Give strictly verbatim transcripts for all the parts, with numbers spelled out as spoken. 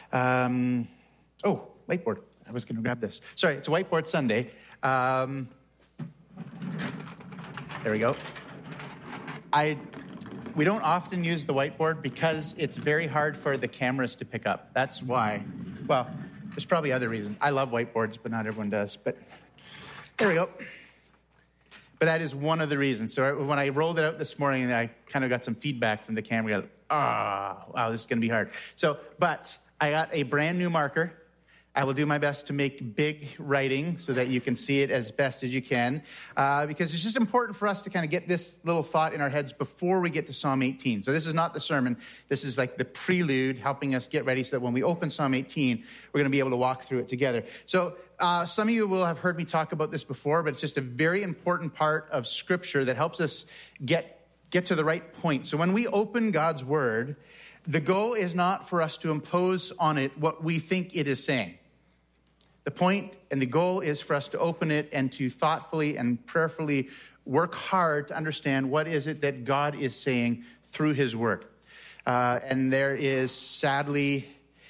Um, oh, whiteboard. I was going to grab this. Sorry, it's a whiteboard Sunday. Um, there we go. I we don't often use the whiteboard because it's very hard for the cameras to pick up. That's why. Well, there's probably other reasons. I love whiteboards, but not everyone does. But there we go. But that is one of the reasons. So when I rolled it out this morning, I kind of got some feedback from the camera. Ah, oh, wow, this is going to be hard. So, but I got a brand new marker. I will do my best to make big writing so that you can see it as best as you can, uh, because it's just important for us to kind of get this little thought in our heads before we get to Psalm eighteen. So this is not the sermon. This is like the prelude, helping us get ready so that when we open Psalm eighteen, we're going to be able to walk through it together. So uh, some of you will have heard me talk about this before, but it's just a very important part of Scripture that helps us get, get to the right point. So when we open God's Word, the goal is not for us to impose on it what we think it is saying. The point and the goal is for us to open it and to thoughtfully and prayerfully work hard to understand what is it that God is saying through his word. Uh, and there is, sadly,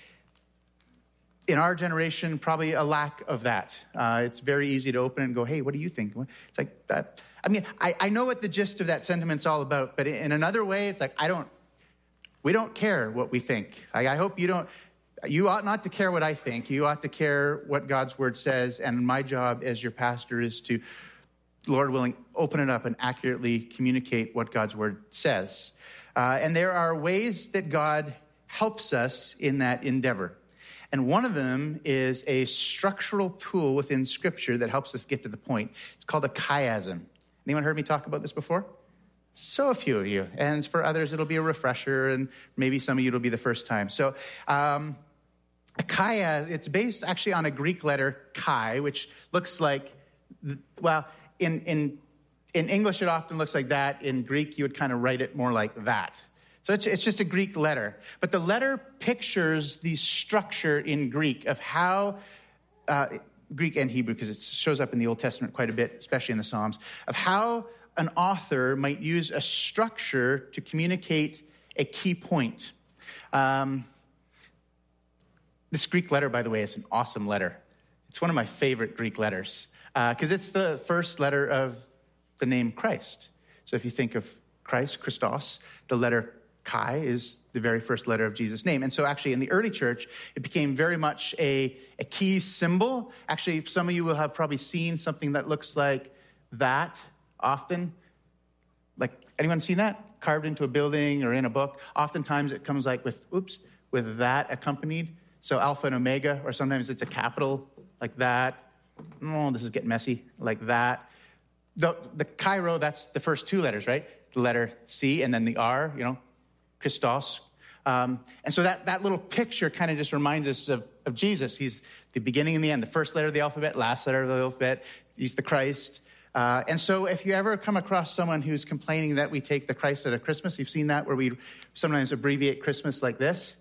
in our generation, probably a lack of that. Uh, it's very easy to open it and go, hey, what do you think? It's like that. I mean, I, I know what the gist of that sentiment's all about, but in another way, it's like, I don't, we don't care what we think. I, I hope you don't. You ought not to care what I think. You ought to care what God's word says. And my job as your pastor is to, Lord willing, open it up and accurately communicate what God's word says. Uh, and there are ways that God helps us in that endeavor. And one of them is a structural tool within Scripture that helps us get to the point. It's called a chiasm. Anyone heard me talk about this before? So a few of you. And for others, it'll be a refresher, and maybe some of you it'll be the first time. So, um, a chiasm, it's based actually on a Greek letter, chi, which looks like, well, in, in, in English, it often looks like that. In Greek, you would kind of write it more like that. So it's, it's just a Greek letter. But the letter pictures the structure in Greek of how, uh, Greek and Hebrew, because it shows up in the Old Testament quite a bit, especially in the Psalms, of how an author might use a structure to communicate a key point. Um, this Greek letter, by the way, is an awesome letter. It's one of my favorite Greek letters because uh, it's the first letter of the name Christ. So if you think of Christ, Christos, the letter chi is the very first letter of Jesus' name. And so actually in the early church, it became very much a, a key symbol. Actually, some of you will have probably seen something that looks like that often. Like, anyone seen that? Carved into a building or in a book. Oftentimes it comes like with, oops, with that accompanied. So Alpha and Omega, or sometimes it's a capital like that. Oh, this is getting messy, like that. The, the Cairo, that's the first two letters, right? The letter C and then the R, you know, Christos. Um, and so that, that little picture kind of just reminds us of, of Jesus. He's the beginning and the end, the first letter of the alphabet, last letter of the alphabet. He's the Christ. Uh, and so if you ever come across someone who's complaining that we take the Christ out of Christmas, you've seen that where we sometimes abbreviate Christmas like this.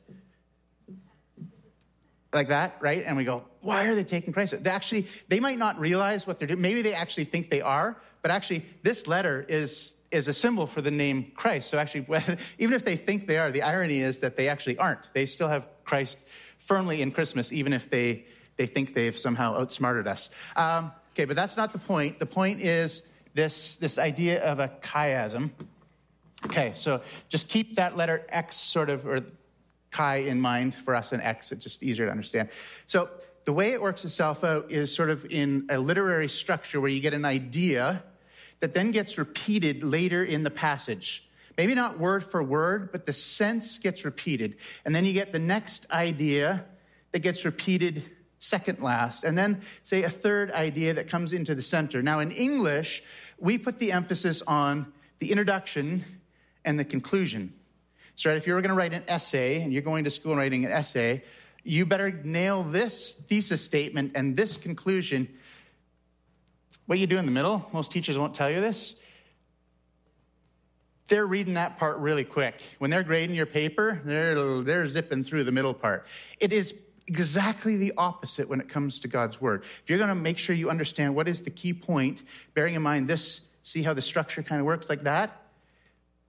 Like that, right? And we go, why are they taking Christ out? They actually, they might not realize what they're doing. Maybe they actually think they are, but actually this letter is is a symbol for the name Christ. So actually, even if they think they are, the irony is that they actually aren't. They still have Christ firmly in Christmas, even if they, they think they've somehow outsmarted us. Um, okay, but that's not the point. The point is this, this idea of a chiasm. Okay, so just keep that letter X sort of, or chi in mind for us, and X, it's just easier to understand. So the way it works itself out is sort of in a literary structure where you get an idea that then gets repeated later in the passage. Maybe not word for word, but the sense gets repeated. And then you get the next idea that gets repeated second last. And then, say, a third idea that comes into the center. Now, in English, we put the emphasis on the introduction and the conclusion. So if you're going to write an essay, and you're going to school and writing an essay, you better nail this thesis statement and this conclusion. What you do in the middle, most teachers won't tell you this. They're reading that part really quick. When they're grading your paper, they're, they're zipping through the middle part. It is exactly the opposite when it comes to God's word. If you're going to make sure you understand what is the key point, bearing in mind this, see how the structure kind of works like that?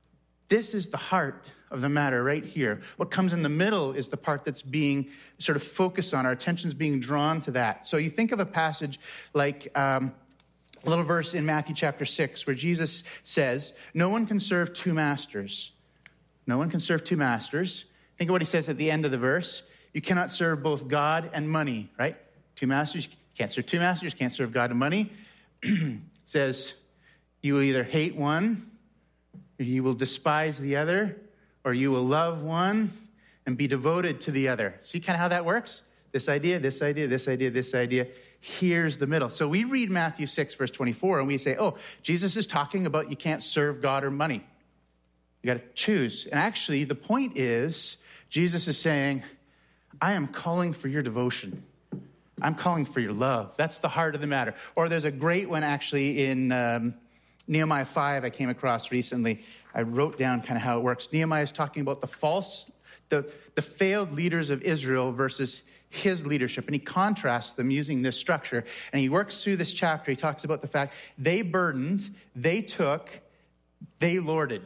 This is the heart of the matter right here. What comes in the middle is the part that's being sort of focused on. Our attention's being drawn to that. So you think of a passage like um, a little verse in Matthew chapter six where Jesus says, no one can serve two masters. No one can serve two masters. Think of what he says at the end of the verse. You cannot serve both God and money, right? Two masters. You can't serve two masters. You can't serve God and money. It says you will either hate one, or you will despise the other, or you will love one and be devoted to the other. See kind of how that works? This idea, this idea, this idea, this idea. Here's the middle. So we read Matthew six, verse twenty-four, and we say, oh, Jesus is talking about you can't serve God or money. You got to choose. And actually, the point is, Jesus is saying, I am calling for your devotion. I'm calling for your love. That's the heart of the matter. Or there's a great one actually in um, Nehemiah five I came across recently. I wrote down kind of how it works. Nehemiah is talking about the false, the, the failed leaders of Israel versus his leadership. And he contrasts them using this structure. And he works through this chapter. He talks about the fact they burdened, they took, they lorded.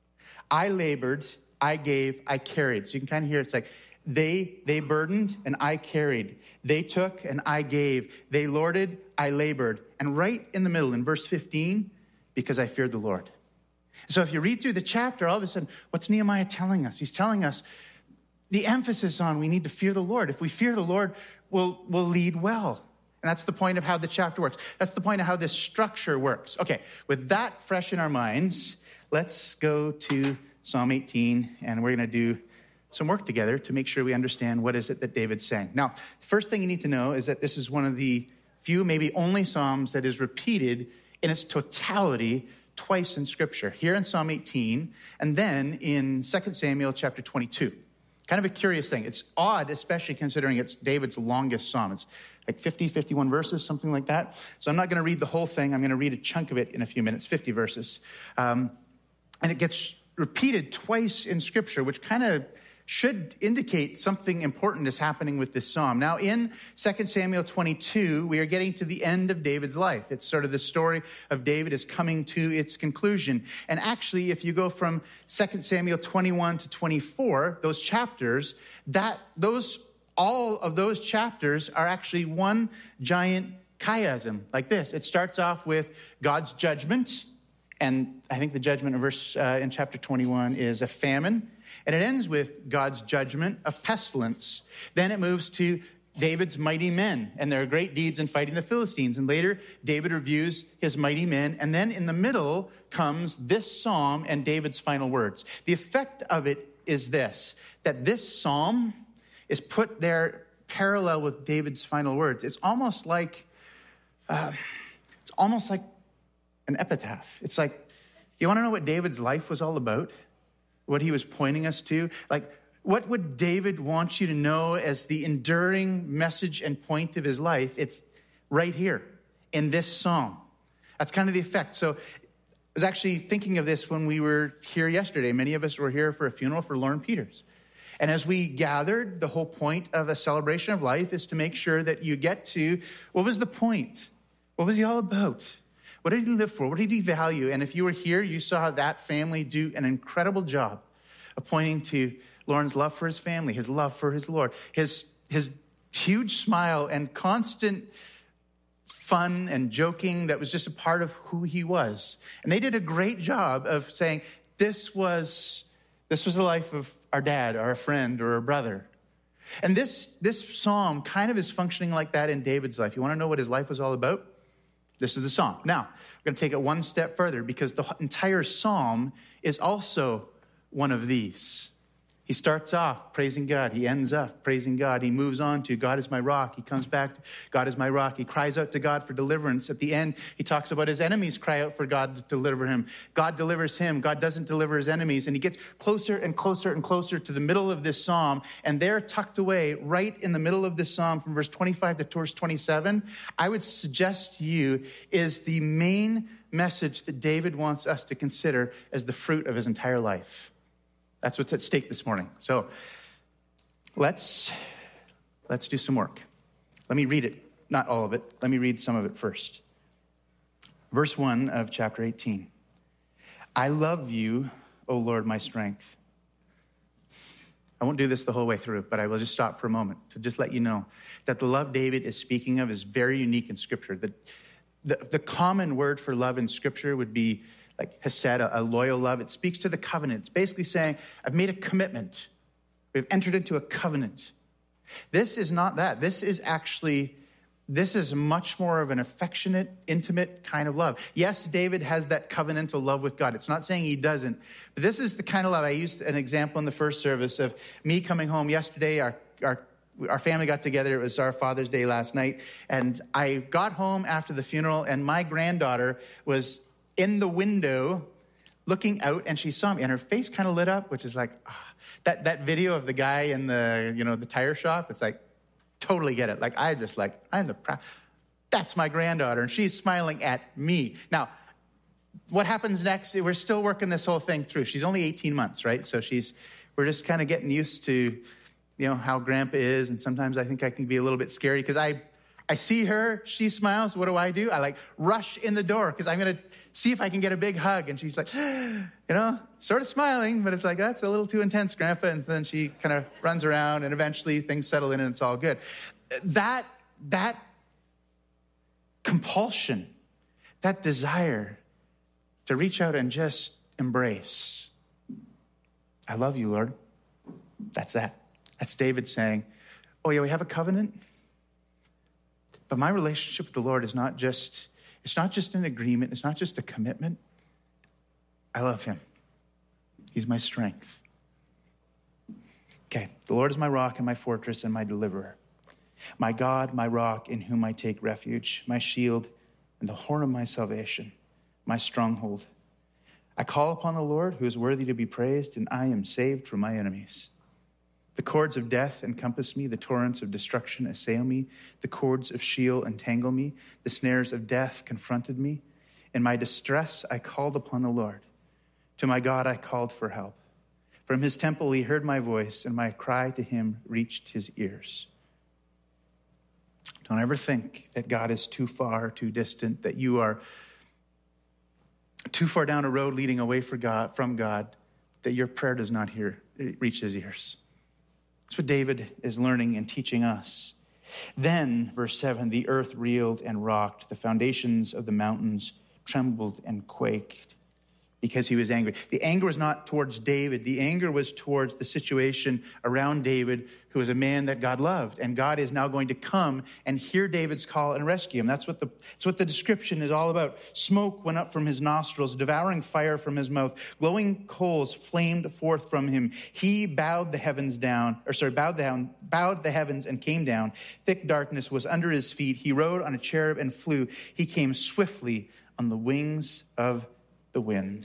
I labored, I gave, I carried. So you can kind of hear it's like, They they burdened and I carried. They took and I gave. They lorded, I labored. And right in the middle, in verse fifteen, because I feared the Lord. So if you read through the chapter, all of a sudden, what's Nehemiah telling us? He's telling us the emphasis on we need to fear the Lord. If we fear the Lord, we'll, we'll lead well. And that's the point of how the chapter works. That's the point of how this structure works. Okay, with that fresh in our minds, let's go to Psalm eighteen, and we're going to do some work together to make sure we understand what is it that David's saying. Now, the first thing you need to know is that this is one of the few, maybe only Psalms that is repeated in its totality twice in Scripture. Here in Psalm eighteen, and then in Second Samuel chapter twenty-two. Kind of a curious thing. It's odd, especially considering it's David's longest psalm. It's like fifty, fifty-one verses, something like that. So I'm not going to read the whole thing. I'm going to read a chunk of it in a few minutes, fifty verses. Um, and it gets repeated twice in Scripture, which kind of should indicate something important is happening with this psalm. Now, in Second Samuel twenty-two, we are getting to the end of David's life. It's sort of the story of David is coming to its conclusion. And actually, if you go from Second Samuel twenty-one to twenty-four, those chapters, that those all of those chapters are actually one giant chiasm, like this. It starts off with God's judgment, and I think the judgment in verse uh, in chapter twenty-one is a famine. And it ends with God's judgment of pestilence. Then it moves to David's mighty men and their great deeds in fighting the Philistines. And later, David reviews his mighty men. And then in the middle comes this psalm and David's final words. The effect of it is this, that this psalm is put there parallel with David's final words. It's almost like, uh, it's almost like an epitaph. It's like, you want to know what David's life was all about? What he was pointing us to? Like, what would David want you to know as the enduring message and point of his life? It's right here in this psalm. That's kind of the effect. So I was actually thinking of this when we were here yesterday. Many of us were here for a funeral for Lauren Peters. And as we gathered, the whole point of a celebration of life is to make sure that you get to, what was the point? What was he all about? What did he live for? What did he value? And if you were here, you saw that family do an incredible job of pointing to Lauren's love for his family, his love for his Lord, his, his huge smile and constant fun and joking that was just a part of who he was. And they did a great job of saying, this was, this was the life of our dad or a friend or a brother. And this, this psalm kind of is functioning like that in David's life. You want to know what his life was all about? This is the psalm. Now, we're going to take it one step further because the entire psalm is also one of these. He starts off praising God. He ends up praising God. He moves on to God is my rock. He comes back to God is my rock. He cries out to God for deliverance. At the end, he talks about his enemies cry out for God to deliver him. God delivers him. God doesn't deliver his enemies. And he gets closer and closer and closer to the middle of this psalm. And there, tucked away right in the middle of this psalm from verse twenty-five to verse twenty-seven, I would suggest to you is the main message that David wants us to consider as the fruit of his entire life. That's what's at stake this morning. So let's, let's do some work. Let me read it. Not all of it. Let me read some of it first. Verse one of chapter eighteen. I love you, O Lord, my strength. I won't do this the whole way through, but I will just stop for a moment to just let you know that the love David is speaking of is very unique in Scripture. The, the, the common word for love in Scripture would be like hesed, a, a loyal love. It speaks to the covenant. It's basically saying, I've made a commitment. We've entered into a covenant. This is not that. This is actually, this is much more of an affectionate, intimate kind of love. Yes, David has that covenantal love with God. It's not saying he doesn't, but this is the kind of love. I used an example in the first service of me coming home yesterday. Our, our, our family got together. It was our Father's Day last night. And I got home after the funeral, and my granddaughter was in the window looking out, and she saw me, and her face kind of lit up, which is like, oh, that, that video of the guy in the, you know, the tire shop. It's like, totally get it. Like, I just like, I'm the proud, that's my granddaughter, and she's smiling at me. Now, what happens next? We're still working this whole thing through. She's only eighteen months, right? So she's, we're just kind of getting used to, you know, how Grandpa is, and sometimes I think I can be a little bit scary because I, I see her, she smiles. What do I do? I like rush in the door because I'm going to see if I can get a big hug. And she's like, you know, sort of smiling, but it's like, that's a little too intense, Grandpa. And then she kind of runs around, and eventually things settle in and it's all good. That, that compulsion, that desire to reach out and just embrace. I love you, Lord. That's that. That's David saying, oh yeah, we have a covenant. But my relationship with the Lord is not just, it's not just an agreement. It's not just a commitment. I love him. He's my strength. Okay, the Lord is my rock and my fortress and my deliverer. My God, my rock, in whom I take refuge, my shield and the horn of my salvation, my stronghold. I call upon the Lord, who is worthy to be praised, and I am saved from my enemies. The cords of death encompass me. The torrents of destruction assail me. The cords of Sheol entangle me. The snares of death confronted me. In my distress, I called upon the Lord. To my God, I called for help. From his temple, he heard my voice, and my cry to him reached his ears. Don't ever think that God is too far, too distant, that you are too far down a road leading away from God, from God, that your prayer does not hear, reach his ears. That's what David is learning and teaching us. Then, verse seven, the earth reeled and rocked. The foundations of the mountains trembled and quaked because he was angry. The anger was not towards David. The anger was towards the situation around David, who was a man that God loved. And God is now going to come and hear David's call and rescue him. That's what the, that's what the description is all about. Smoke went up from his nostrils, devouring fire from his mouth. Glowing coals flamed forth from him. He bowed the heavens down, or sorry, bowed down, bowed the heavens and came down. Thick darkness was under his feet. He rode on a cherub and flew. He came swiftly on the wings of the wind.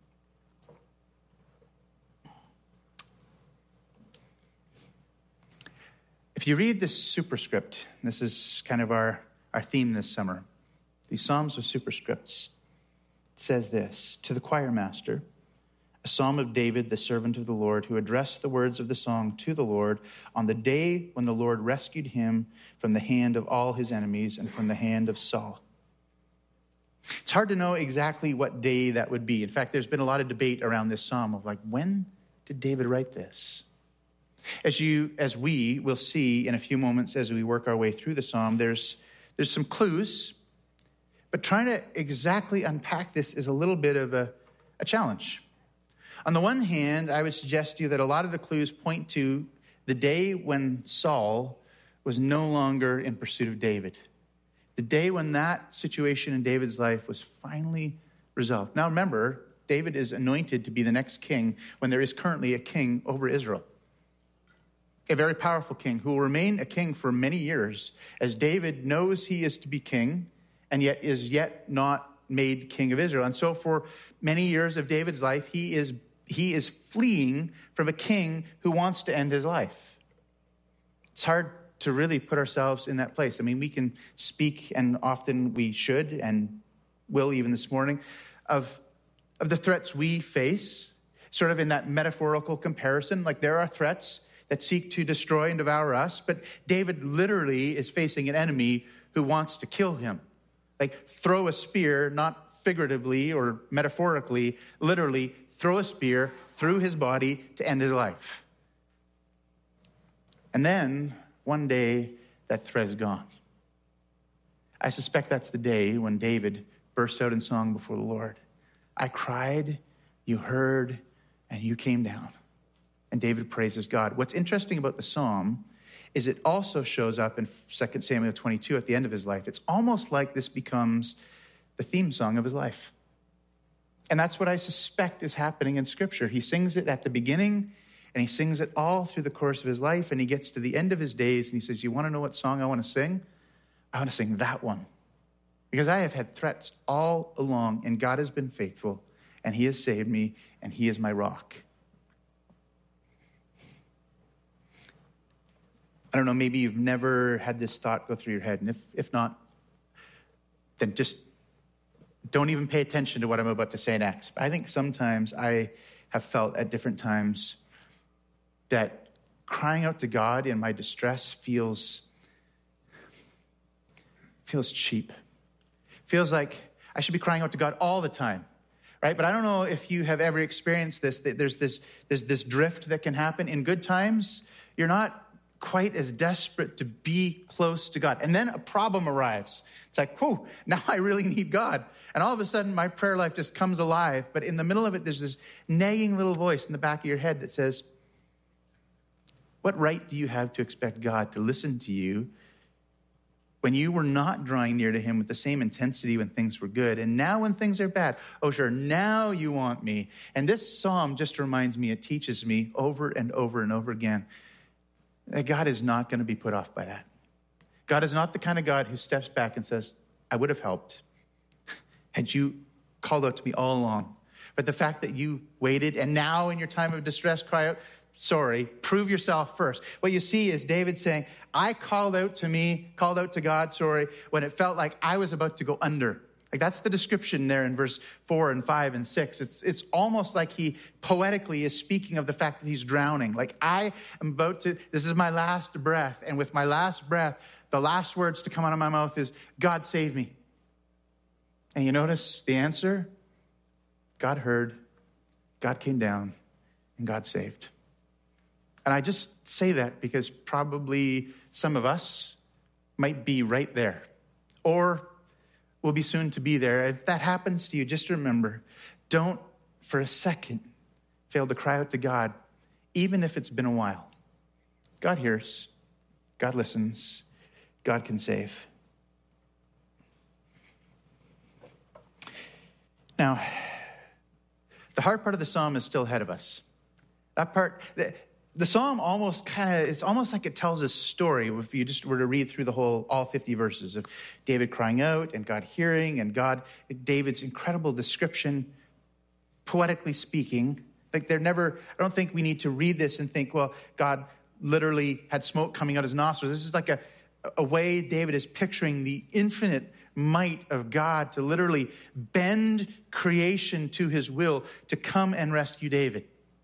If you read this superscript, this is kind of our, our theme this summer. These Psalms are superscripts. It says this: to the choir master, a psalm of David, the servant of the Lord, who addressed the words of the song to the Lord on the day when the Lord rescued him from the hand of all his enemies and from the hand of Saul. It's hard to know exactly what day that would be. In fact, there's been a lot of debate around this psalm of like, when did David write this? As you, as we will see in a few moments as we work our way through the psalm, there's, there's some clues, but trying to exactly unpack this is a little bit of a, a challenge. On the one hand, I would suggest to you that a lot of the clues point to the day when Saul was no longer in pursuit of David. The day when that situation in David's life was finally resolved. Now remember, David is anointed to be the next king when there is currently a king over Israel. A very powerful king who will remain a king for many years, as David knows he is to be king and yet is yet not made king of Israel. And so for many years of David's life, he is, he is fleeing from a king who wants to end his life. It's hard to really put ourselves in that place. I mean, we can speak, and often we should and will even this morning, of, of the threats we face, sort of in that metaphorical comparison. Like there are threats that seek to destroy and devour us, but David literally is facing an enemy who wants to kill him. Like throw a spear, not figuratively or metaphorically, literally throw a spear through his body to end his life. And then, one day, that threat is gone. I suspect that's the day when David burst out in song before the Lord. I cried, you heard, and you came down. And David praises God. What's interesting about the psalm is it also shows up in Second Samuel twenty-two at the end of his life. It's almost like this becomes the theme song of his life. And that's what I suspect is happening in Scripture. He sings it at the beginning, and he sings it all through the course of his life, and he gets to the end of his days, and he says, you want to know what song I want to sing? I want to sing that one. Because I have had threats all along, and God has been faithful, and he has saved me, and he is my rock. I don't know, maybe you've never had this thought go through your head, and if, if not, then just don't even pay attention to what I'm about to say next. I think sometimes I have felt at different times that crying out to God in my distress feels, feels cheap. Feels like I should be crying out to God all the time, right? But I don't know if you have ever experienced this, that there's this, there's this drift that can happen. In good times, you're not quite as desperate to be close to God. And then a problem arrives. It's like, whew, now I really need God. And all of a sudden, my prayer life just comes alive. But in the middle of it, there's this nagging little voice in the back of your head that says, what right do you have to expect God to listen to you when you were not drawing near to him with the same intensity when things were good? And now when things are bad, oh, sure, now you want me. And this psalm just reminds me, it teaches me over and over and over again, that God is not going to be put off by that. God is not the kind of God who steps back and says, I would have helped had you called out to me all along. But the fact that you waited and now in your time of distress cry out, sorry, prove yourself first. What you see is David saying, I called out to me, called out to God, sorry, when it felt like I was about to go under. Like that's the description there in verse four and five and six. It's it's almost like he poetically is speaking of the fact that he's drowning. Like I am about to, this is my last breath. And with my last breath, the last words to come out of my mouth is, God save me. And you notice the answer? God heard, God came down, and God saved. And I just say that because probably some of us might be right there. Or will be soon to be there. If that happens to you, just remember, don't for a second fail to cry out to God, even if it's been a while. God hears, God listens, God can save. Now, the hard part of the psalm is still ahead of us. That part, the, the psalm almost kind of, it's almost like it tells a story if you just were to read through the whole, all fifty verses of David crying out and God hearing and God, David's incredible description, poetically speaking. Like they're never, I don't think we need to read this and think, well, God literally had smoke coming out his nostrils. This is like a, a way David is picturing the infinite might of God to literally bend creation to his will to come and rescue David.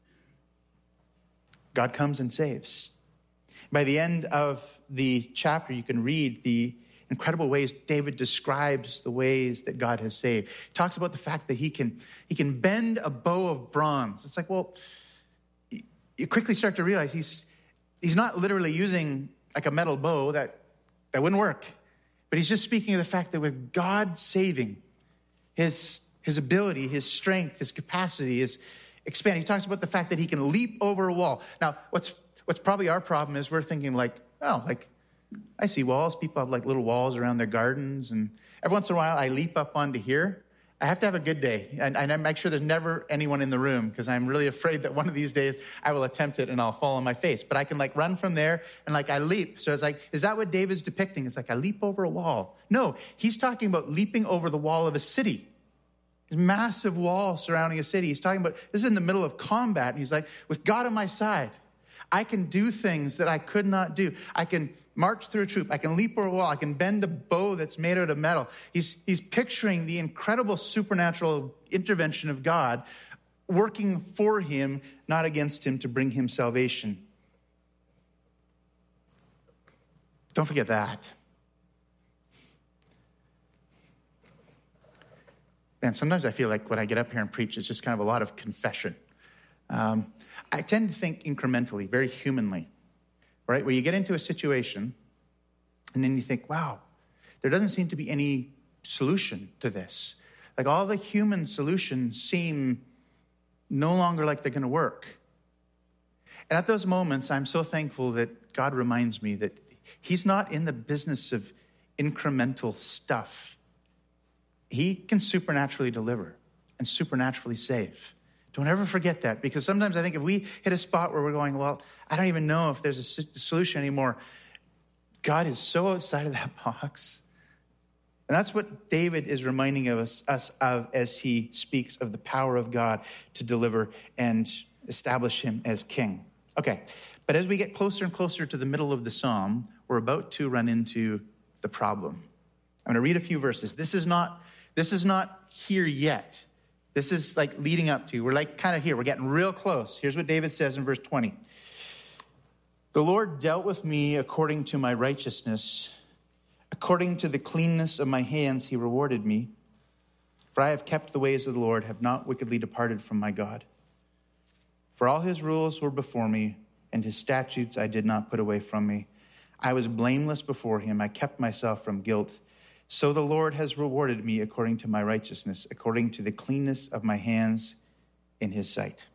God comes and saves. By the end of the chapter, you can read the incredible ways David describes the ways that God has saved. He talks about the fact that he can, he can bend a bow of bronze. It's like, well, you quickly start to realize he's, he's not literally using like a metal bow. That, that wouldn't work. But he's just speaking of the fact that with God saving, his, his ability, his strength, his capacity is expanding. He talks about the fact that he can leap over a wall. Now, what's what's probably our problem is we're thinking like, oh, like, I see walls. People have like little walls around their gardens. And every once in a while, I leap up onto here. I have to have a good day. And, and I make sure there's never anyone in the room because I'm really afraid that one of these days I will attempt it and I'll fall on my face. But I can like run from there and like I leap. So it's like, is that what David's depicting? It's like I leap over a wall. No, he's talking about leaping over the wall of a city. This massive wall surrounding a city. He's talking about, this is in the middle of combat. And he's like, with God on my side, I can do things that I could not do. I can march through a troop. I can leap over a wall. I can bend a bow that's made out of metal. He's, he's picturing the incredible supernatural intervention of God working for him, not against him, to bring him salvation. Don't forget that. man, sometimes I feel like when I get up here and preach, it's just kind of a lot of confession. Um, I tend to think incrementally, very humanly, right? Where you get into a situation and then you think, wow, there doesn't seem to be any solution to this. Like all the human solutions seem no longer like they're going to work. And at those moments, I'm so thankful that God reminds me that he's not in the business of incremental stuff. He can supernaturally deliver and supernaturally save. Don't ever forget that, because sometimes I think if we hit a spot where we're going, well, I don't even know if there's a solution anymore. God is so outside of that box. And that's what David is reminding us, us of as he speaks of the power of God to deliver and establish him as king. Okay, but as we get closer and closer to the middle of the psalm, we're about to run into the problem. I'm going to read a few verses. This is not, this is not here yet. This is like leading up to. We're like kind of here. We're getting real close. Here's what David says in verse twenty. The Lord dealt with me according to my righteousness. According to the cleanness of my hands, he rewarded me. For I have kept the ways of the Lord, have not wickedly departed from my God. For all his rules were before me, and his statutes I did not put away from me. I was blameless before him. I kept myself from guilt. So the Lord has rewarded me according to my righteousness, according to the cleanness of my hands in his sight.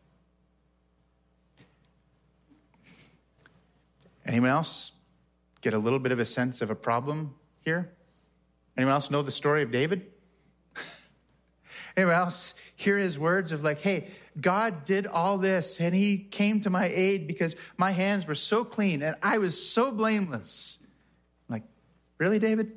Anyone else get a little bit of a sense of a problem here? Anyone else know the story of David? Anyone else hear his words of like, hey, God did all this and he came to my aid because my hands were so clean and I was so blameless. I'm like, really, David?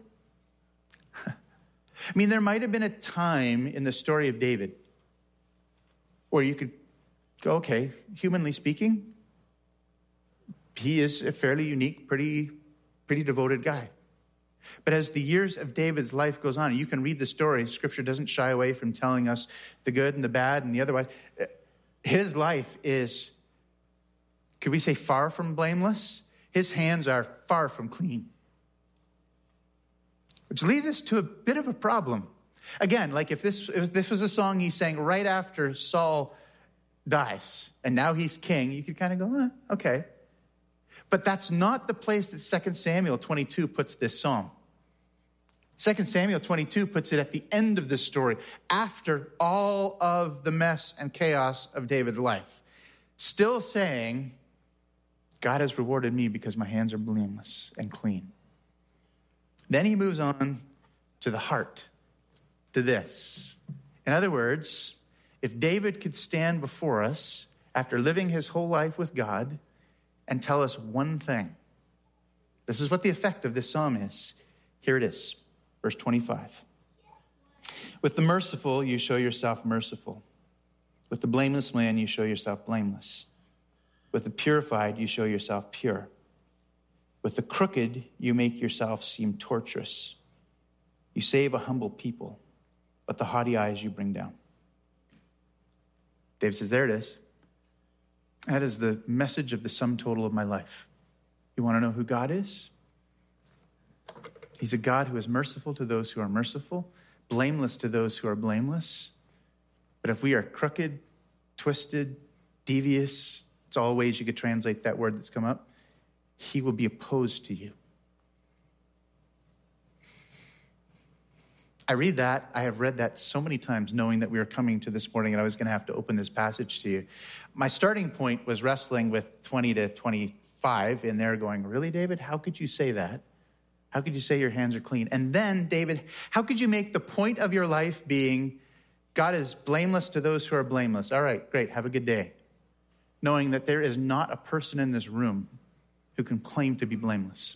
I mean, there might have been a time in the story of David where you could go, okay, humanly speaking, he is a fairly unique, pretty, pretty devoted guy. But as the years of David's life goes on, you can read the story. Scripture doesn't shy away from telling us the good and the bad and the otherwise. His life is, could we say, far from blameless? His hands are far from clean. Which leads us to a bit of a problem. Again, like if this, if this was a song he sang right after Saul dies, and now he's king, you could kind of go, eh, okay. But that's not the place that Second Samuel twenty-two puts this psalm. Second Samuel twenty-two puts it at the end of the story, after all of the mess and chaos of David's life. Still saying, God has rewarded me because my hands are blameless and clean. Then he moves on to the heart, to this. In other words, if David could stand before us after living his whole life with God and tell us one thing, this is what the effect of this psalm is. Here it is, verse twenty-five. With the merciful, you show yourself merciful. With the blameless man, you show yourself blameless. With the purified, you show yourself pure. With the crooked, you make yourself seem torturous. You save a humble people, but the haughty eyes you bring down. David says, there it is. That is the message of the sum total of my life. You want to know who God is? He's a God who is merciful to those who are merciful, blameless to those who are blameless. But if we are crooked, twisted, devious, it's all ways you could translate that word that's come up, he will be opposed to you. I read that. I have read that so many times, knowing that we were coming to this morning and I was going to have to open this passage to you. My starting point was wrestling with twenty to twenty-five in there going, really, David? How could you say that? How could you say your hands are clean? And then, David, how could you make the point of your life being God is blameless to those who are blameless? All right, great. Have a good day. Knowing that there is not a person in this room who can claim to be blameless.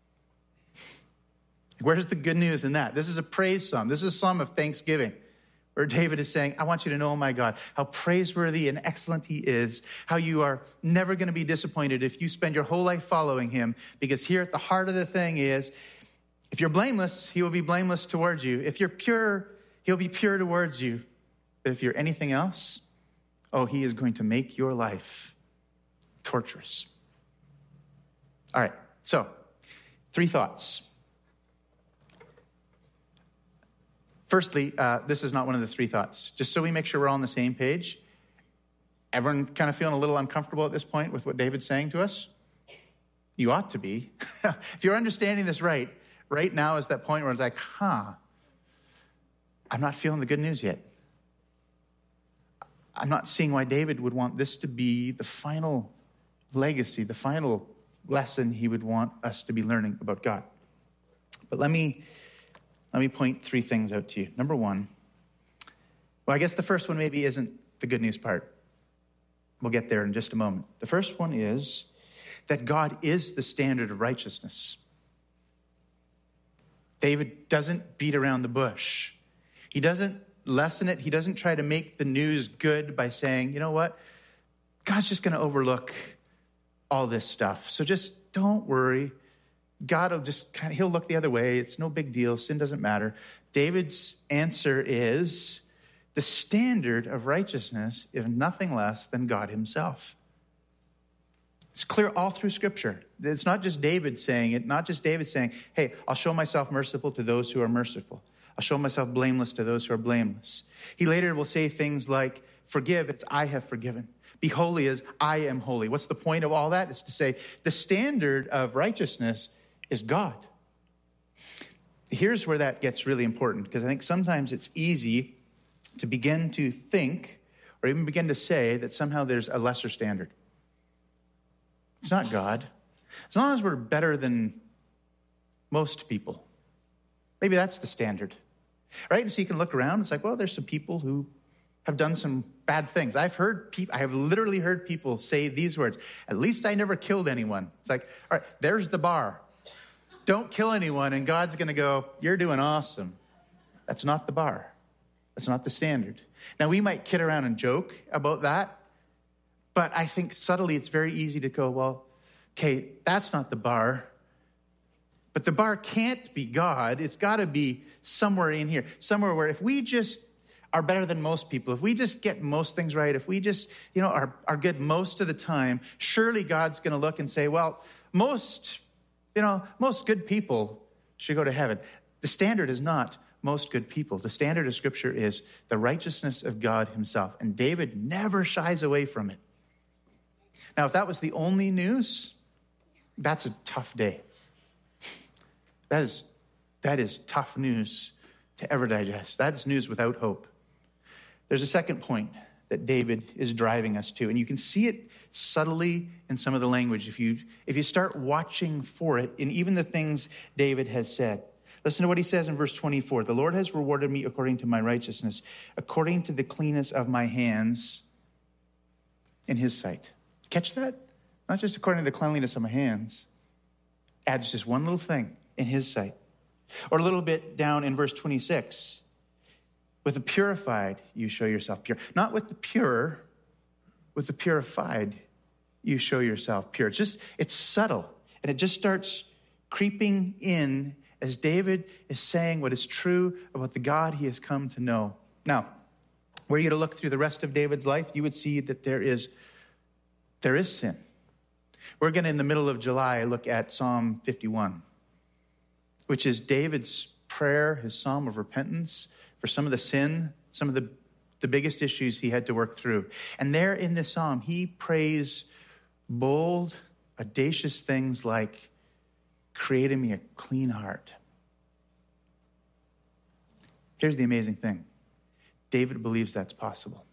Where's the good news in that? This is a praise psalm. This is a psalm of thanksgiving, where David is saying, I want you to know, oh my God, how praiseworthy and excellent he is, how you are never going to be disappointed if you spend your whole life following him, because here at the heart of the thing is, if you're blameless, he will be blameless towards you. If you're pure, he'll be pure towards you. But if you're anything else, oh, he is going to make your life torturous. All right, so three thoughts. Firstly, uh, this is not one of the three thoughts. Just so we make sure we're all on the same page. Everyone kind of feeling a little uncomfortable at this point with what David's saying to us? You ought to be. If you're understanding this right, right now is that point where it's like, huh, I'm not feeling the good news yet. I'm not seeing why David would want this to be the final legacy, the final lesson he would want us to be learning about God. But let me, let me point three things out to you. Number one, well, I guess the first one maybe isn't the good news part. We'll get there in just a moment. The first one is that God is the standard of righteousness. David doesn't beat around the bush. He doesn't lessen it. He doesn't try to make the news good by saying, you know what? God's just going to overlook all this stuff. So just don't worry. God will just kind of, he'll look the other way. It's no big deal. Sin doesn't matter. David's answer is the standard of righteousness is nothing less than God himself. It's clear all through Scripture. It's not just David saying it, not just David saying, hey, I'll show myself merciful to those who are merciful. I'll show myself blameless to those who are blameless. He later will say things like, forgive, it's I have forgiven. Be holy as I am holy. What's the point of all that? It's to say the standard of righteousness is God. Here's where that gets really important, because I think sometimes it's easy to begin to think or even begin to say that somehow there's a lesser standard. It's not God. As long as we're better than most people, maybe that's the standard, right? And so you can look around. It's like, well, there's some people who have done some bad things. I've heard people, I have literally heard people say these words, at least I never killed anyone. It's like, all right, there's the bar. Don't kill anyone, and God's going to go, you're doing awesome. That's not the bar. That's not the standard. Now, we might kid around and joke about that, but I think subtly it's very easy to go, well, okay, that's not the bar. But the bar can't be God. It's got to be somewhere in here, somewhere where if we just are better than most people, if we just get most things right, if we just, you know, are, are good most of the time, surely God's going to look and say, well, most, you know, most good people should go to heaven. The standard is not most good people. The standard of Scripture is the righteousness of God himself. And David never shies away from it. Now, if that was the only news, that's a tough day. That is, that is tough news to ever digest. That's news without hope. There's a second point that David is driving us to, and you can see it subtly in some of the language if you, if you start watching for it in even the things David has said. Listen to what he says in verse twenty-four. The Lord has rewarded me according to my righteousness, according to the cleanness of my hands in his sight. Catch that? Not just according to the cleanliness of my hands. Adds just one little thing, in his sight. Or a little bit down in verse twenty-six. With the purified, you show yourself pure. Not with the pure, with the purified, you show yourself pure. It's just, it's subtle. And it just starts creeping in as David is saying what is true about the God he has come to know. Now, were you to look through the rest of David's life, you would see that there is, there is sin. We're going to, in the middle of July, look at Psalm fifty-one, which is David's prayer, his psalm of repentance for some of the sin, some of the, the biggest issues he had to work through. And there in this psalm, he prays bold, audacious things like, create in me a clean heart. Here's the amazing thing. David believes that's possible.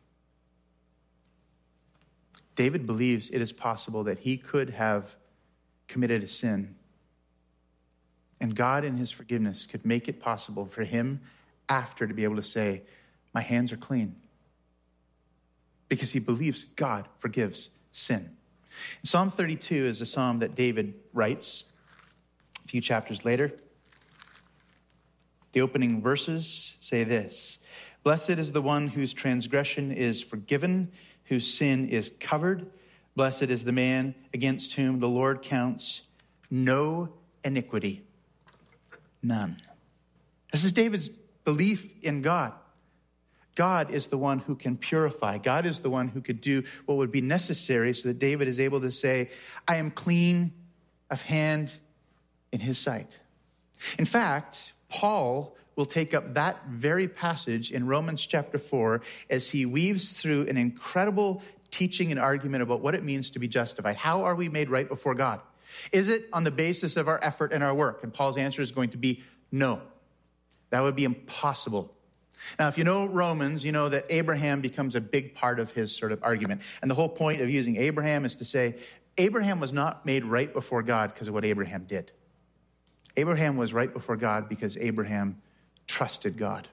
David believes it is possible that he could have committed a sin, and God in his forgiveness could make it possible for him after to be able to say, my hands are clean. Because he believes God forgives sin. Psalm thirty-two is a psalm that David writes a few chapters later. The opening verses say this: blessed is the one whose transgression is forgiven, whose sin is covered. Blessed is the man against whom the Lord counts no iniquity. None. This is David's belief in God. God is the one who can purify. God is the one who could do what would be necessary so that David is able to say, I am clean of hand in his sight. In fact, Paul will take up that very passage in Romans chapter four as he weaves through an incredible teaching and argument about what it means to be justified. How are we made right before God? Is it on the basis of our effort and our work? And Paul's answer is going to be no. That would be impossible. Now, if you know Romans, you know that Abraham becomes a big part of his sort of argument. And the whole point of using Abraham is to say, Abraham was not made right before God because of what Abraham did. Abraham was right before God because Abraham trusted God.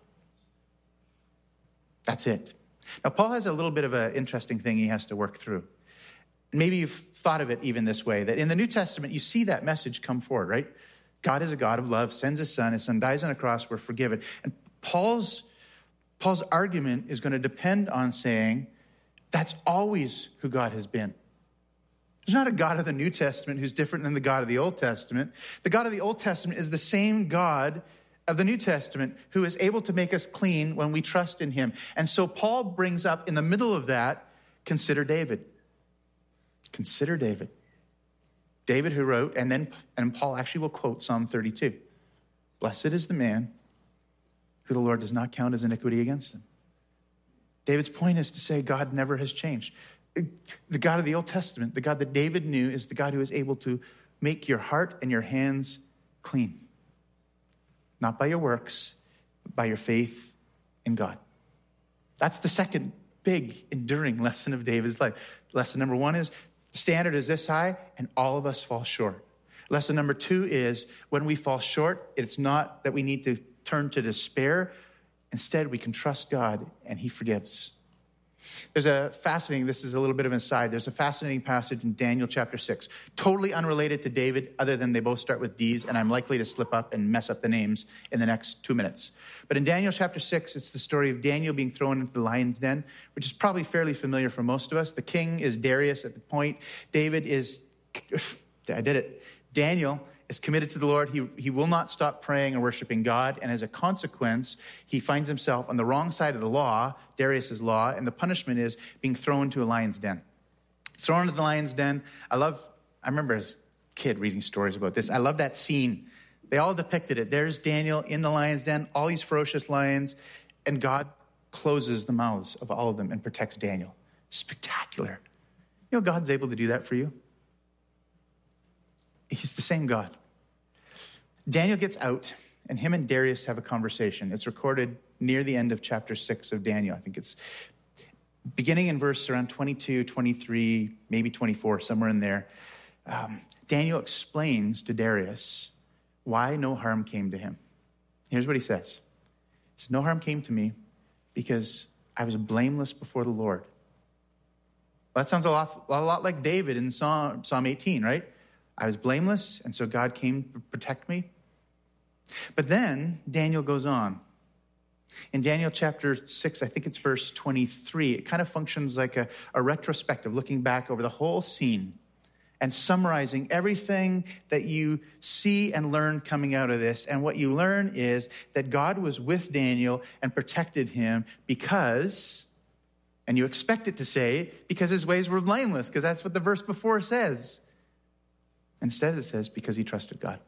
That's it. Now, Paul has a little bit of an interesting thing he has to work through. Maybe you've thought of it even this way, that in the New Testament, you see that message come forward, right? God is a God of love, sends his son, his son dies on a cross, we're forgiven. And Paul's, Paul's argument is going to depend on saying, that's always who God has been. There's not a God of the New Testament who's different than the God of the Old Testament. The God of the Old Testament is the same God of the New Testament who is able to make us clean when we trust in him. And so Paul brings up in the middle of that, consider David. Consider David. David who wrote, and then and Paul actually will quote Psalm thirty-two. Blessed is the man who the Lord does not count his iniquity against him. David's point is to say God never has changed. The God of the Old Testament, the God that David knew, is the God who is able to make your heart and your hands clean. Not by your works, but by your faith in God. That's the second big, enduring lesson of David's life. Lesson number one is, the standard is this high, and all of us fall short. Lesson number two is, when we fall short, it's not that we need to turn to despair. Instead, we can trust God, and he forgives. There's a fascinating, this is a little bit of an aside, there's a fascinating passage in Daniel chapter six, totally unrelated to David, other than they both start with D's, and I'm likely to slip up and mess up the names in the next two minutes. But in Daniel chapter six, it's the story of Daniel being thrown into the lion's den, which is probably fairly familiar for most of us. The king is Darius at the point. David is, I did it. Daniel is committed to the Lord. He, he will not stop praying and worshiping God. And as a consequence, he finds himself on the wrong side of the law, Darius's law, and the punishment is being thrown to a lion's den. Thrown into the lion's den. I love, I remember as a kid reading stories about this. I love that scene. They all depicted it. There's Daniel in the lion's den, all these ferocious lions, and God closes the mouths of all of them and protects Daniel. Spectacular. You know, God's able to do that for you. He's the same God. Daniel gets out, and him and Darius have a conversation. It's recorded near the end of chapter six of Daniel. I think it's beginning in verse around twenty-two, twenty-three, maybe twenty-four, somewhere in there. Um, Daniel explains to Darius why no harm came to him. Here's what he says. He says, no harm came to me because I was blameless before the Lord. Well, that sounds a lot, a lot like David in Psalm, Psalm eighteen, right? I was blameless, and so God came to protect me. But then Daniel goes on. In Daniel chapter six, I think it's verse twenty-three, it kind of functions like a, a retrospective, looking back over the whole scene and summarizing everything that you see and learn coming out of this. And what you learn is that God was with Daniel and protected him because, and you expect it to say, because his ways were blameless, because that's what the verse before says. Instead, it says, because he trusted God.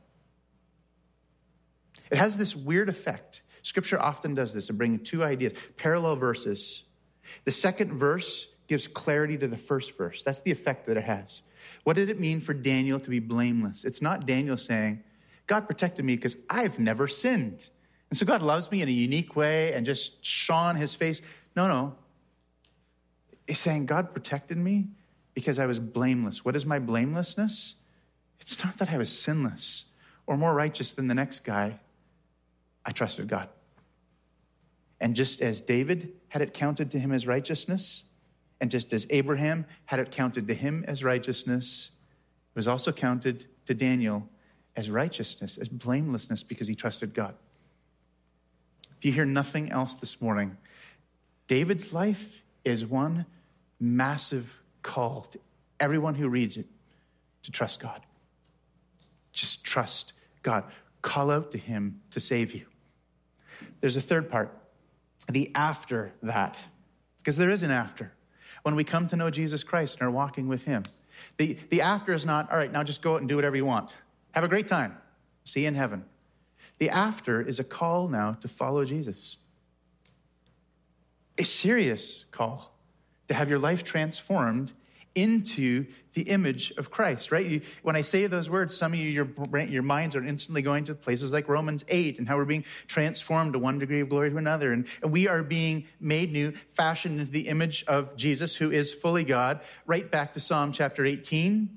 It has this weird effect. Scripture often does this, of bringing two ideas, parallel verses. The second verse gives clarity to the first verse. That's the effect that it has. What did it mean for Daniel to be blameless? It's not Daniel saying, God protected me because I've never sinned. And so God loves me in a unique way and just shone his face. No, no. He's saying God protected me because I was blameless. What is my blamelessness? It's not that I was sinless or more righteous than the next guy. I trusted God. And just as David had it counted to him as righteousness, and just as Abraham had it counted to him as righteousness, it was also counted to Daniel as righteousness, as blamelessness, because he trusted God. If you hear nothing else this morning, David's life is one massive call to everyone who reads it to trust God. Just trust God. Call out to him to save you. There's a third part, the after that, because there is an after. When we come to know Jesus Christ and are walking with him, the, the after is not, all right, now just go out and do whatever you want. Have a great time. See you in heaven. The after is a call now to follow Jesus. A serious call to have your life transformed into the image of Christ, right? You, when I say those words, some of you, your, your minds are instantly going to places like Romans eight and how we're being transformed to one degree of glory to another. And, and we are being made new, fashioned into the image of Jesus, who is fully God. Right back to Psalm chapter eighteen.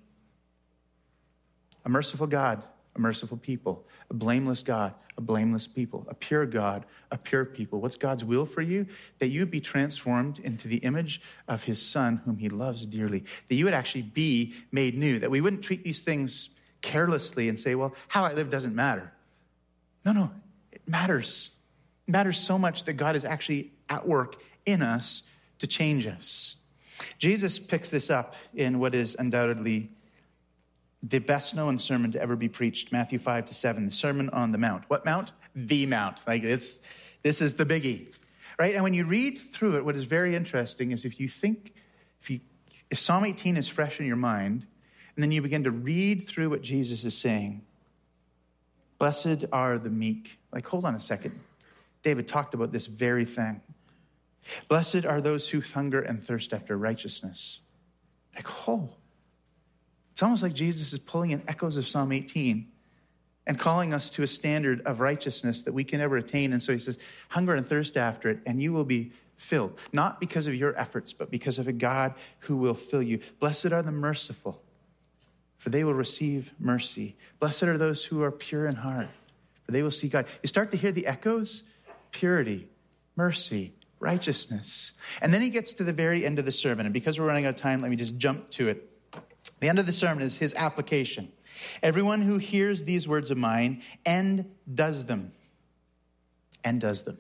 A merciful God, a merciful people, a blameless God, a blameless people, a pure God, a pure people. What's God's will for you? That you be transformed into the image of his Son, whom he loves dearly. That you would actually be made new. That we wouldn't treat these things carelessly and say, well, how I live doesn't matter. No, no, it matters. It matters so much that God is actually at work in us to change us. Jesus picks this up in what is undoubtedly the best known sermon to ever be preached, Matthew five to seven, the Sermon on the Mount. What mount? The Mount. Like it's, this is the biggie, right? And when you read through it, what is very interesting is if you think, if you, if Psalm eighteen is fresh in your mind, and then you begin to read through what Jesus is saying, blessed are the meek. Like, hold on a second. David talked about this very thing. Blessed are those who hunger and thirst after righteousness. Like, oh, it's almost like Jesus is pulling in echoes of Psalm eighteen and calling us to a standard of righteousness that we can never attain. And so he says, hunger and thirst after it, and you will be filled. Not because of your efforts, but because of a God who will fill you. Blessed are the merciful, for they will receive mercy. Blessed are those who are pure in heart, for they will see God. You start to hear the echoes, purity, mercy, righteousness. And then he gets to the very end of the sermon. And because we're running out of time, let me just jump to it. The end of the sermon is his application. Everyone who hears these words of mine and does them, and does them.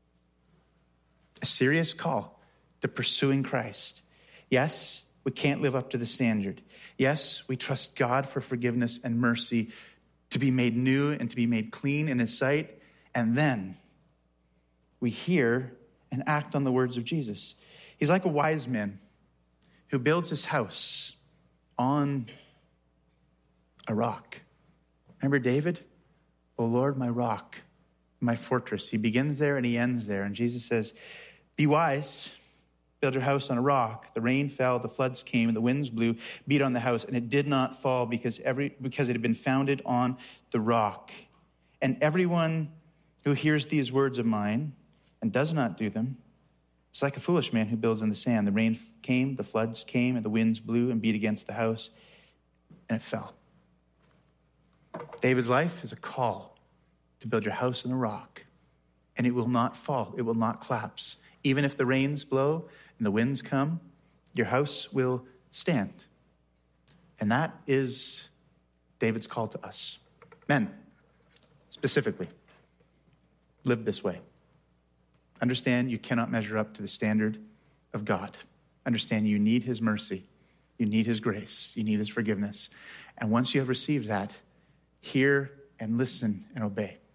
A serious call to pursuing Christ. Yes, we can't live up to the standard. Yes, we trust God for forgiveness and mercy to be made new and to be made clean in his sight. And then we hear and act on the words of Jesus. He's like a wise man who builds his house on a rock. Remember David? O Lord, my rock, my fortress. He begins there and he ends there. And Jesus says, be wise, build your house on a rock. The rain fell, the floods came, and the winds blew, beat on the house, and it did not fall because every because it had been founded on the rock. And everyone who hears these words of mine and does not do them, it's like a foolish man who builds in the sand. The rain came, the floods came, and the winds blew and beat against the house, and it fell. David's life is a call to build your house on a rock, and it will not fall. It will not collapse. Even if the rains blow and the winds come, your house will stand. And that is David's call to us. Men, specifically, live this way. Understand you cannot measure up to the standard of God. Understand you need his mercy. You need his grace. You need his forgiveness. And once you have received that, hear and listen and obey.